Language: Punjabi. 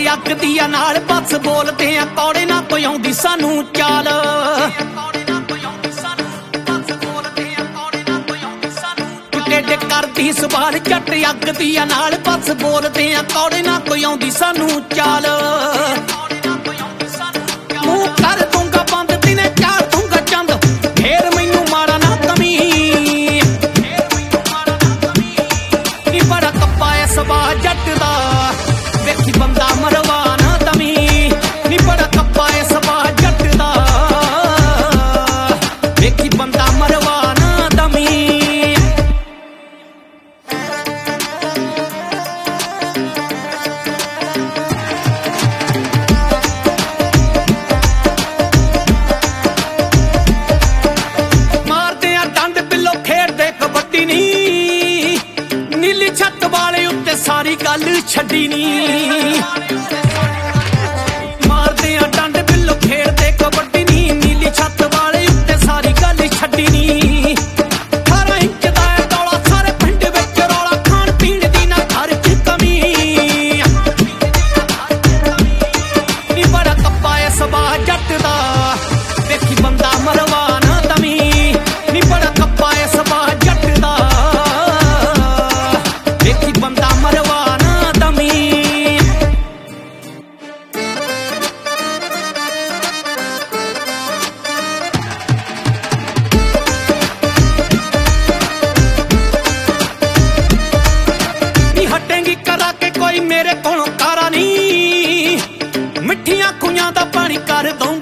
ਅੱਗ ਦੀਆਂ ਨਾਲ ਬਸ ਬੋਲਦੇ ਆ ਕੌੜੇ ਨਾ ਕੋਈ ਆਉਂਦੀ ਸਾਨੂੰ ਚਾਲ ਟੁੱਟੇ ਕਰਦੀ ਸਵਾਲ ਜੱਟ ਅੱਗ ਦੀਆਂ ਨਾਲ ਬਸ ਬੋਲਦੇ ਆ ਕੌੜੇ ਨਾ ਕੋਈ ਆਉਂਦੀ ਸਾਨੂੰ ਚਾਲ ਮੂੰਹ ਕਰ ਦੂੰਗਾ ਬੰਦ ਦਿਨੇ ਚਾਰ ਦੂੰਗਾ ਚੰਦ ਫੇਰ ਮੈਨੂੰ ਮਾਰਾ ਨਾ ਕਮੀ ਨੀ ਬੜਾ ਕੱਪਾ ਐ ਸਵਾ ਜੱਟ ਦਾ ਵੇਖੀ ਬੰਦਾ ਮਰਵਾ ਨਾ ਦਮੀ ਨੀ ਬੜਾ ਕੱਪਾ ਐ ਸਵਾ ਜੱਟ ਦਾ ਵੇਖੀ ਬੰਦਾ ਮਰਵਾ ਨਾ ਦਮੀ नीली छत वाले उत्ते सारी गल छड्डी नी मारदे आ डंड बिल्लो खेड़दे कबड्डी नी नीली छत वाले उत्ते सारी गल छड्डी नी 18 इंच दा डोला सारे पिंड विच रौला खाण पीण दी ना घर च कमी नी बड़ा कप्पा ऐ सबा जट दा वेखी बंदा मरवा ना दमी नी बड़ा कप्पा ऐ सबा जट दा ਬੰਦਾ ਮਰਵਾ ਨਾ ਦਮੀ ਨੀ ਹਟੇਂਗੀ ਕਰਾ ਕੇ ਕੋਈ ਮੇਰੇ ਕੋਲੋਂ ਕਾਰਾ ਨਹੀਂ ਮਿੱਠੀਆਂ ਖੂਹਾਂ ਦਾ ਪਾਣੀ ਕਰ ਦਊਂ